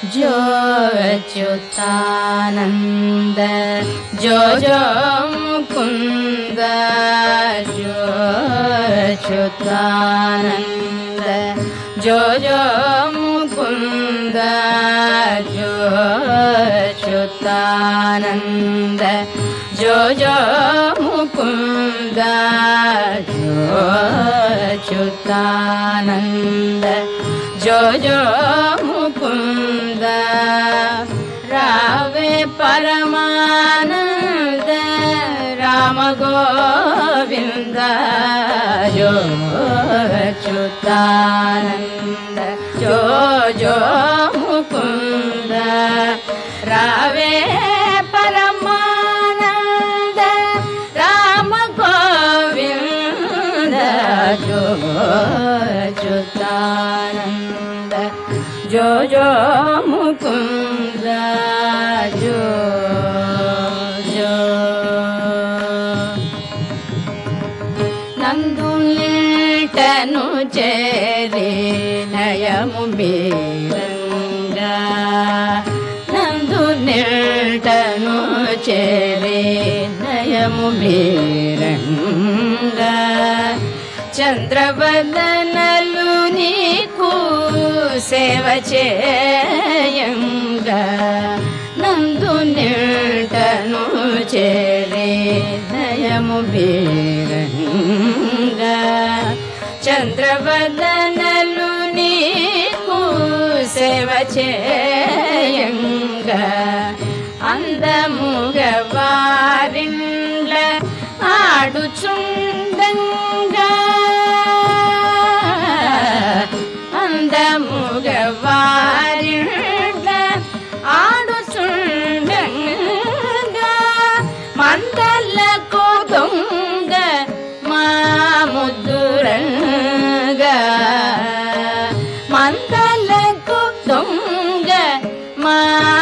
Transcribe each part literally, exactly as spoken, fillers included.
जो अच्युतानंद जो जो मुकुंद जो अच्युतानंद जो जो मुकुंद जो अच्युतानंद जो जो मुकुंद जो अच्युतानंद जो जो मुकुंद रावे परमानंद राम गोविंद जो अच्युतानंद जो जो मुकुंद रावे परमानंद राम गोविंद जो अच्युतानंद जो जो मुकुंद जो जो నందు నిల్టను చేరి నయము బీరంగా నందు నిల్టను చేరి నయము బీరంగా చంద్రవదనలు నీకు సేవ చేయంగా నందు నిల్టను చేరి నయము బీరంగా చంద్రవదనలు నీకు సేవ చేయంగా అందముగ వారిండ్ల ఆడుచుండంగా అందముగ వారిండ్ల ఆడుచుండంగా మందలకు దొంగ మా ముద్దురంగా మందలకు దొంగ మా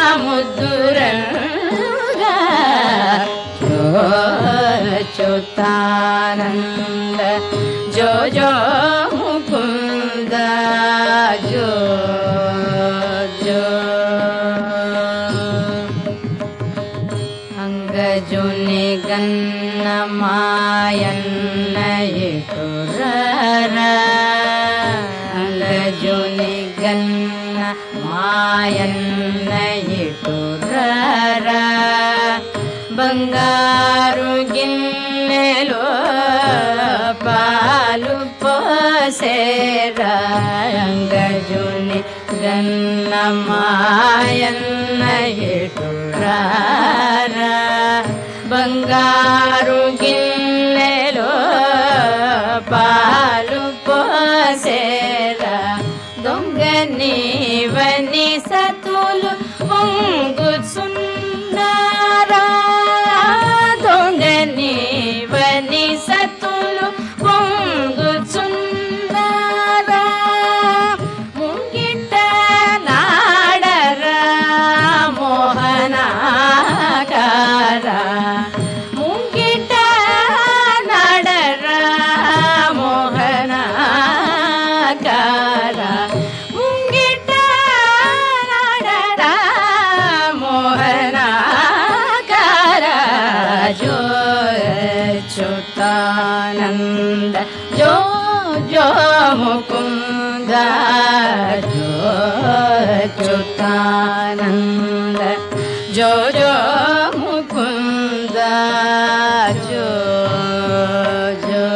ముద్దురంగా జో అచ్యుతానంద జో జో ముకుంద జో జో అంగజుని గన్న మాయన్న ఎటురర అంగజుని గన్న మాయన్న ఎటురర బంగారు గిన్నెలో పాలు పోసేరా అంగజుని గన్న మాయన్న ఎటురారా బంగారు గిన్నెలో పాలు పోసేరా దొంగ నీవని సతులు పొంగుచున్నారా దొంగ నీవని సతులు పొంగుచున్నారా ముంగిట నాడరా మోహనాకారా ముంగిట నాడరా మోహనాకారా ముంగిట నాడరా మోహనాకారా జో అచ్యుతానంద జో జో ముకుంద జో అచ్యుతానంద జో జో ముకుంద జో జో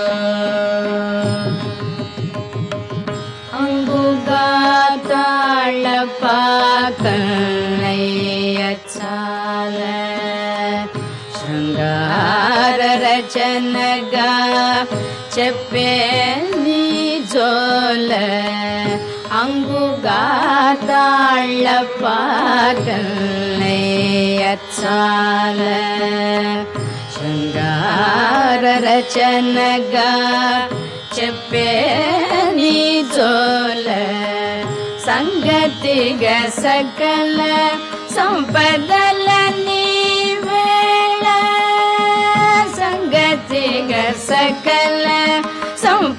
అంగుగా తాళపాకన్నయ్య చాల శృంగార రచనగా చెప్పే నీ జోల అంగుగా తాళపాకన్నయ్య చాల శృంగార రచనగా చెప్పే నీ జోల సంగతిగా సకల సంపదల నీవేళ సంగతిగా సకల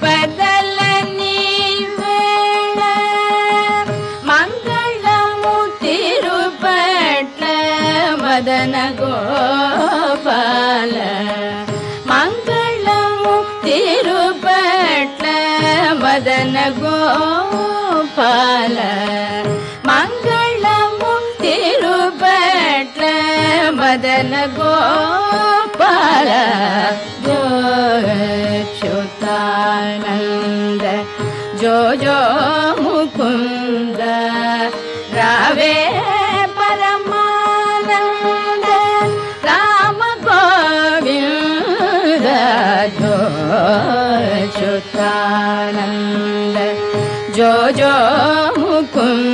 సంపదల నీవేళ మంగళము మదన గోపాల మంగళము తిరుపట్ల మదన గోపాల జో అచ్యుతానంద జో జో ముకుంద రావే పరమానంద రామ గోవింద జో అచ్యుతానంద జో జో ముకుంద